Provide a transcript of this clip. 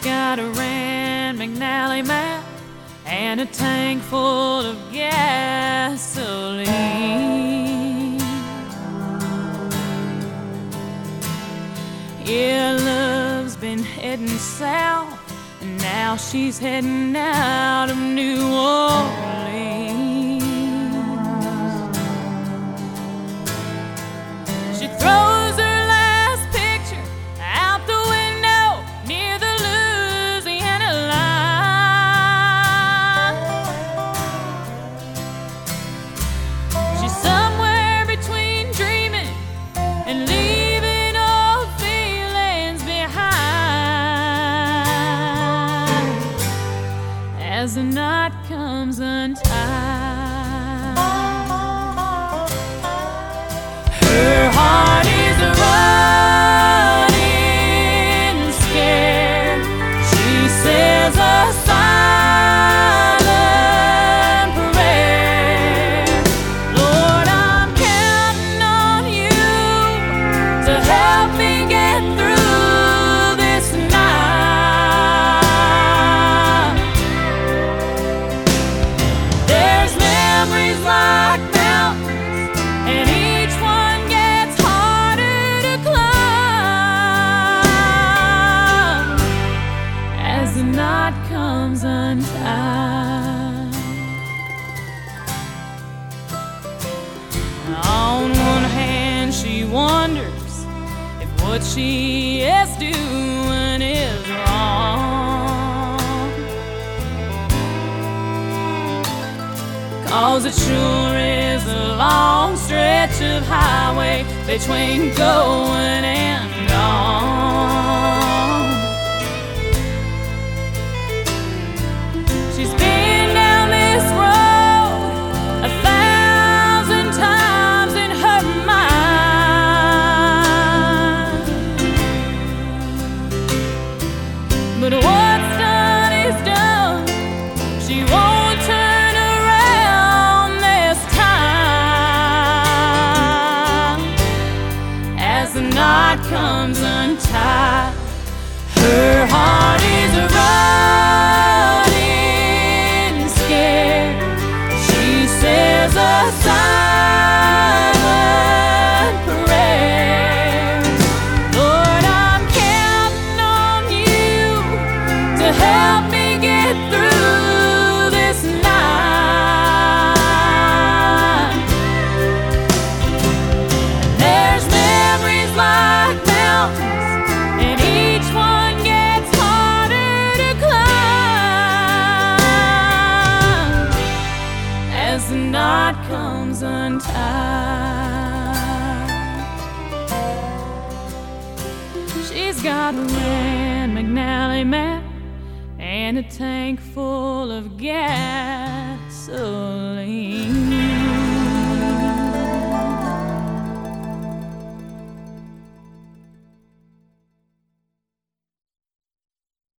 got a Rand McNally map and a tank full of gasoline. Yeah, love's been heading south, and now she's heading out of New Orleans. She throws her last picture out the window near the Louisiana line. She's somewhere between dreaming and leaving old feelings behind as the night comes untied. Her heart is running scared. She says a silent prayer. Lord, I'm counting on you to help me get through this night. There's memories like mountains, and each one gets harder to climb as the night comes untied. On one hand, she wonders if what she is doing is wrong, 'cause it sure is a long stretch of highway between going and gone. She's been down this road 1,000 times in her mind, but what's done is done. She won't turn around this time as the night comes untied. Her heart is running scared. She says a silent prayer. Lord, I'm counting on you to help me get through this night. There's memories like mountains, and each one gets harder to climb as the night comes untied. She's got a Rand McNally map and a tank full of gas.